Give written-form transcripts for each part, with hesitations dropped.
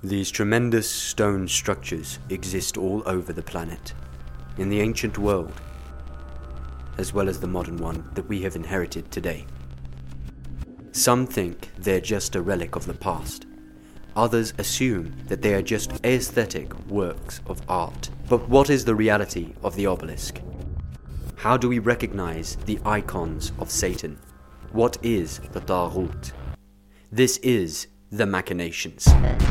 These tremendous stone structures exist all over the planet, in the ancient world, as well as the modern one that we have inherited today. Some think they're just a relic of the past. Others assume that they are just aesthetic works of art. But what is the reality of the obelisk? How do we recognize the icons of Satan? What is the Taghut? This is The Machinations.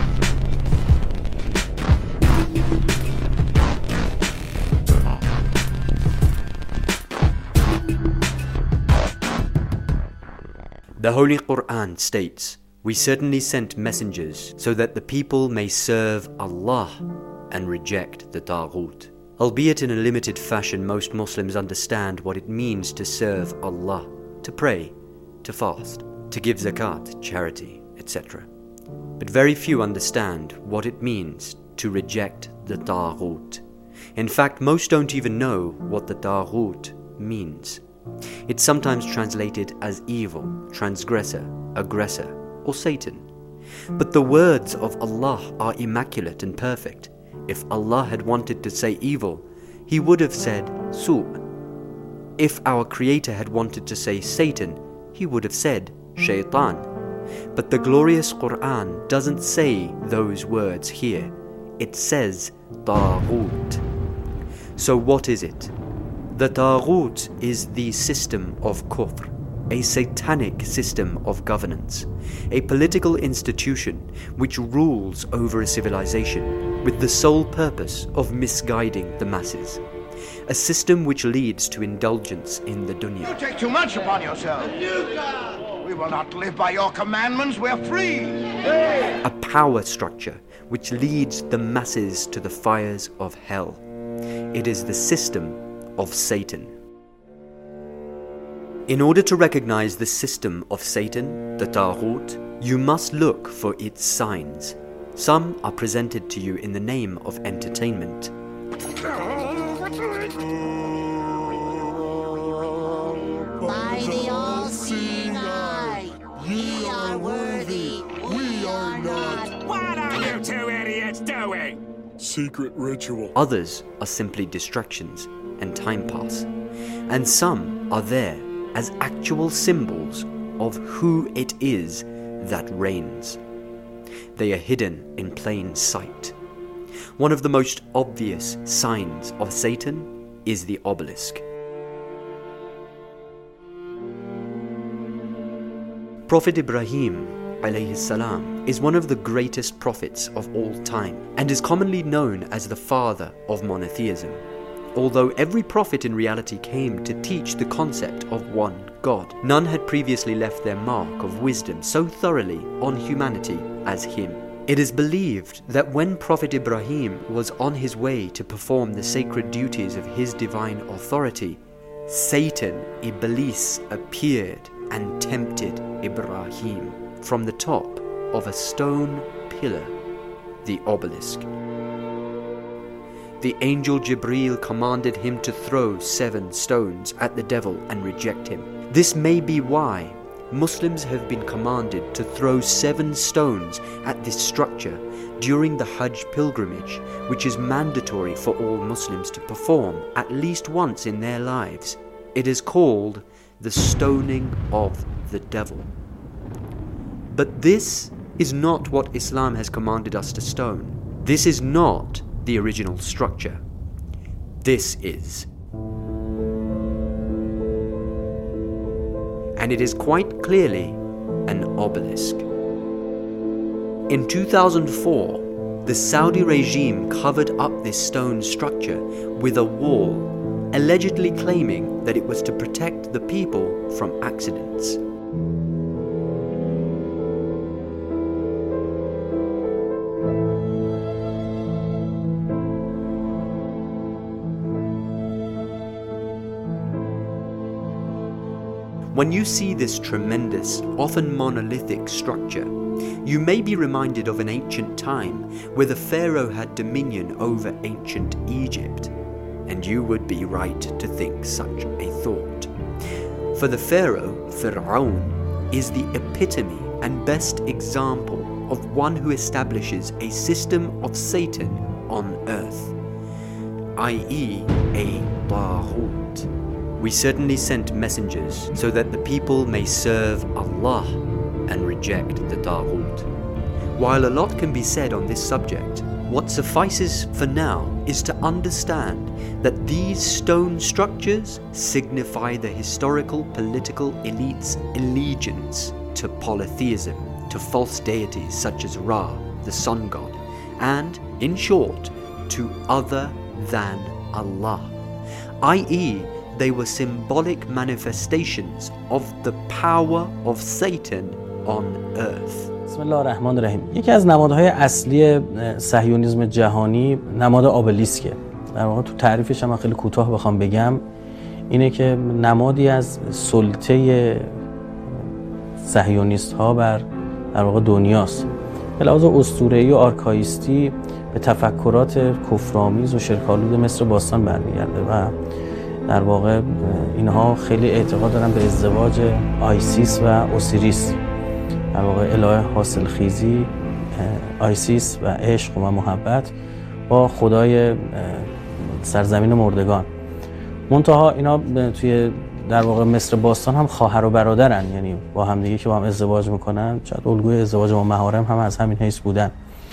The Holy Quran states, "We certainly sent messengers so that the people may serve Allah and reject the Taghut." Albeit in a limited fashion, most Muslims understand what it means to serve Allah, to pray, to fast, to give zakat, charity, etc. But very few understand what it means to reject the Taghut. In fact, most don't even know what the Taghut means. It's sometimes translated as evil, transgressor, aggressor, or Satan. But the words of Allah are immaculate and perfect. If Allah had wanted to say evil, He would have said Su'. If our Creator had wanted to say Satan, He would have said Shaitan. But the glorious Quran doesn't say those words here. It says Taghut. So what is it? The Taghut is the system of kufr, a satanic system of governance, a political institution which rules over a civilization with the sole purpose of misguiding the masses. A system which leads to indulgence in the dunya. You take too much upon yourself. We will not live by your commandments, we're free. A power structure which leads the masses to the fires of hell. It is the system of Satan. In order to recognize the system of Satan, the Taghut, you must look for its signs. Some are presented to you in the name of entertainment. By the all-seeing eye, ye are worthy, we are not. What are you two idiots doing? Secret ritual. Others are simply distractions and time pass. And some are there as actual symbols of who it is that reigns. They are hidden in plain sight. One of the most obvious signs of Satan is the obelisk. Prophet Ibrahim alayhi salam is one of the greatest prophets of all time and is commonly known as the father of monotheism. Although every prophet in reality came to teach the concept of one God, none had previously left their mark of wisdom so thoroughly on humanity as him. It is believed that when Prophet Ibrahim was on his way to perform the sacred duties of his divine authority, Satan, Iblis, appeared and tempted Ibrahim from the top of a stone pillar, the obelisk. The angel Jibreel commanded him to throw 7 stones at the devil and reject him. This may be why Muslims have been commanded to throw 7 stones at this structure during the Hajj pilgrimage, which is mandatory for all Muslims to perform at least once in their lives. It is called the stoning of the devil. But this is not what Islam has commanded us to stone. This is not the original structure. This is. And it is quite clearly an obelisk. In 2004, the Saudi regime covered up this stone structure with a wall, allegedly claiming that it was to protect the people from accidents. When you see this tremendous, often monolithic structure, you may be reminded of an ancient time where the Pharaoh had dominion over ancient Egypt, and you would be right to think such a thought. For the Pharaoh, Fir'aun, is the epitome and best example of one who establishes a system of Satan on earth, i.e. a Taghut. We certainly sent messengers so that the people may serve Allah and reject the Taghut. While a lot can be said on this subject, what suffices for now is to understand that these stone structures signify the historical political elite's allegiance to polytheism, to false deities such as Ra, the sun god, and, in short, to other than Allah, i.e. they were symbolic manifestations of the power of Satan on earth. بسم الله الرحمن الرحیم. یکی از نمادهای اصلی صهیونیسم جهانی نماد آبلیسکه. در واقع تو تعریفش هم خیلی کوتاه بخوام بگم اینه که نمادی از سلطه صهیونیست ها بر در واقع دنیاست. به لحاظ اسطوره‌ای و آرکایستی به تفکرات کفرآمیز و شرک‌آلود مصر باستان برمیگرده و در واقع اینها خیلی اعتقاد دارن به ازدواج آیسیس و اوسیریس، در واقع اله حاصلخیزی آیسیس و عشق و محبت با خدای سرزمین مردگان. منتها اینا توی در واقع مصر باستان هم خواهر و برادرن، یعنی با هم دیگه که با هم ازدواج میکنن، شاید الگوی ازدواج با محارم هم از همین حیث بودن.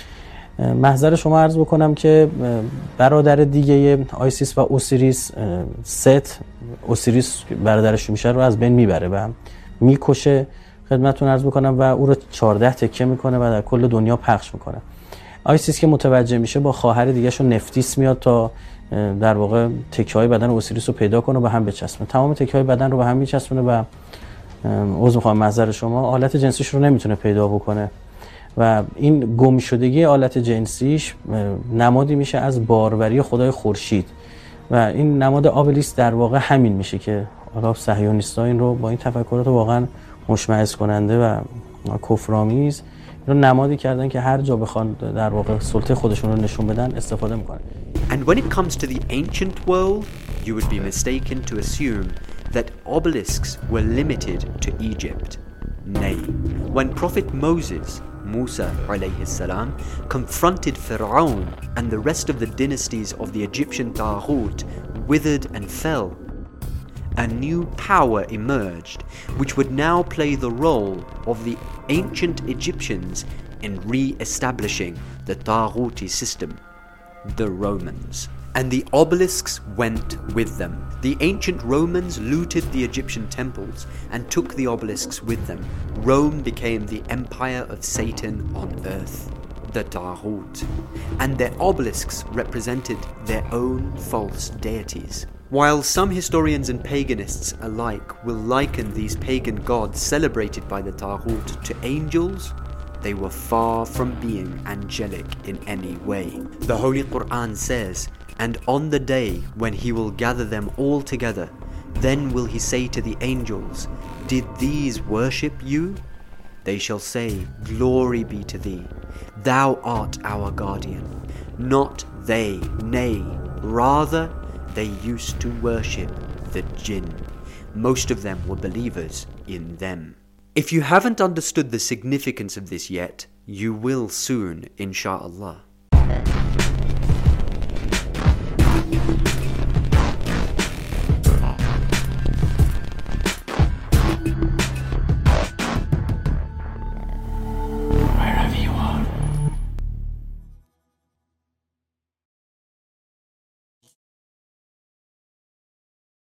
محضر شما عرض بکنم که برادر دیگه آیسیس و اوسیریس، ست، اوسیریس برادرش میشه رو از بین میبره و میکشه، خدمتتون عرض بکنم، و او رو 14 تکه میکنه و در کل دنیا پخش میکنه. آیسیس که متوجه میشه با خواهر دیگه‌شو نفتیس میاد تا در واقع تکه‌های بدن اوسیریس رو پیدا کنه و به هم بچسبونه. تمام تکه‌های بدن رو به هم میچسبونه و عذر میخوام معذر شما، آلت جنسیش رو نمیتونه پیدا بکنه و این گم شدگی آلت جنسیش نمادی میشه از باروری خدای خورشید و این نماد آبلیس در واقع همین میشه که حالا صهیونیست‌ها این رو با این تفکرات واقعا مشمئز کننده و کفرآمیز رو نمادی کردن که هر جا بخوان در واقع سلطه خودشون رو نشون بدن استفاده میکنن. And when it comes to the ancient world, you would be mistaken to assume that obelisks were limited to Egypt. Nay, when Prophet Moses, Musa alayhi salam, confronted Pharaoh and the rest of the dynasties of the Egyptian Taghut withered and fell, a new power emerged which would now play the role of the ancient Egyptians in re-establishing the Taghuti system, the Romans. And the obelisks went with them. The ancient Romans looted the Egyptian temples and took the obelisks with them. Rome became the empire of Satan on earth, the Taghut, and their obelisks represented their own false deities. While some historians and paganists alike will liken these pagan gods celebrated by the Taghut to angels, they were far from being angelic in any way. The Holy Quran says, "And on the day when he will gather them all together, then will he say to the angels, 'Did these worship you?' They shall say, 'Glory be to thee. Thou art our guardian.' Not they, nay, rather they used to worship the jinn. Most of them were believers in them." If you haven't understood the significance of this yet, you will soon, insha'Allah.